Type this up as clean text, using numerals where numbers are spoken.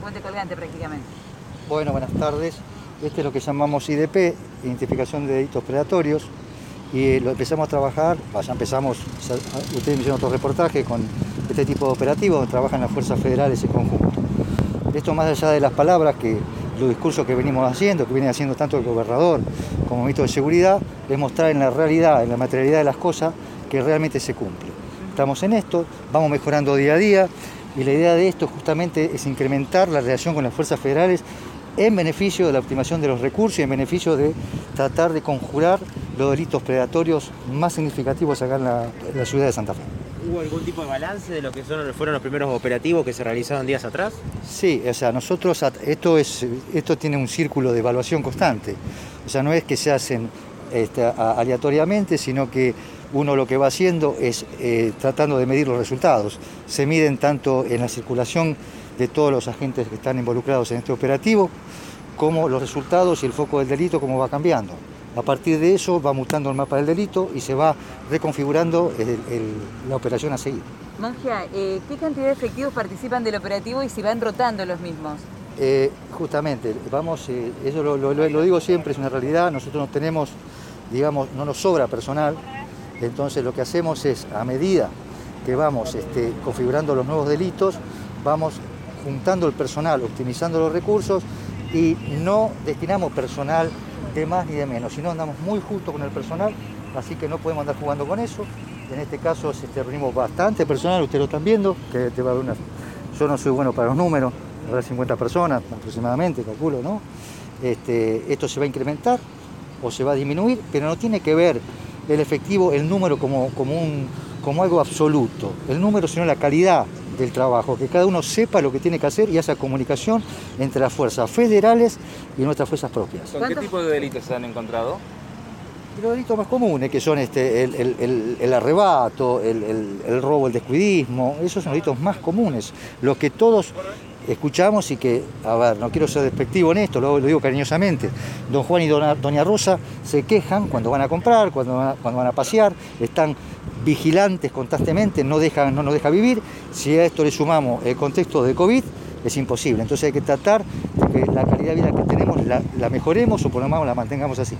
puente colgante prácticamente. Bueno, buenas tardes. Este es lo que llamamos IDP, Identificación de Delitos Predatorios, y lo empezamos a trabajar, ya empezamos, ustedes me hicieron otro reportaje con este tipo de operativos donde trabajan las fuerzas federales en conjunto. Esto más allá de las palabras, que los discursos que venimos haciendo, que viene haciendo tanto el gobernador como el ministro de Seguridad, es mostrar en la realidad, en la materialidad de las cosas, que realmente se cumple. Estamos en esto, vamos mejorando día a día, y la idea de esto justamente es incrementar la relación con las fuerzas federales en beneficio de la optimización de los recursos y en beneficio de tratar de conjurar los delitos predatorios más significativos acá en la ciudad de Santa Fe. ¿Hubo algún tipo de balance de lo que fueron los primeros operativos que se realizaron días atrás? Sí, o sea, nosotros, esto tiene un círculo de evaluación constante. O sea, no es que se hacen aleatoriamente, sino que uno lo que va haciendo es tratando de medir los resultados. Se miden tanto en la circulación de todos los agentes que están involucrados en este operativo, como los resultados y el foco del delito, cómo va cambiando. A partir de eso va mutando el mapa del delito y se va reconfigurando la operación a seguir. Monja, ¿qué cantidad de efectivos participan del operativo y si van rotando los mismos? Justamente, eso lo digo siempre, es una realidad. Nosotros no tenemos, digamos, no nos sobra personal, entonces lo que hacemos es, a medida que vamos configurando los nuevos delitos, vamos juntando el personal, optimizando los recursos, y no destinamos personal de más ni de menos, sino andamos muy justo con el personal, así que no podemos andar jugando con eso. En este caso reunimos bastante personal, ustedes lo están viendo, que te va a haber yo no soy bueno para los números, habrá 50 personas aproximadamente, calculo, ¿no? Esto se va a incrementar o se va a disminuir, pero no tiene que ver el efectivo, el número como algo absoluto, el número sino la calidad del trabajo, que cada uno sepa lo que tiene que hacer y haga comunicación entre las fuerzas federales y nuestras fuerzas propias. ¿Con qué tipo de delitos se han encontrado? Los delitos más comunes, que son el arrebato, el robo, el descuidismo, esos son los delitos más comunes, los que todos escuchamos y que, a ver, no quiero ser despectivo en esto, lo digo cariñosamente, don Juan y doña Rosa se quejan cuando van a comprar, cuando van a pasear, están vigilantes constantemente, no nos deja vivir. Si a esto le sumamos el contexto de COVID, es imposible. Entonces hay que tratar de que la calidad de vida que tenemos la mejoremos o por lo menos la mantengamos así.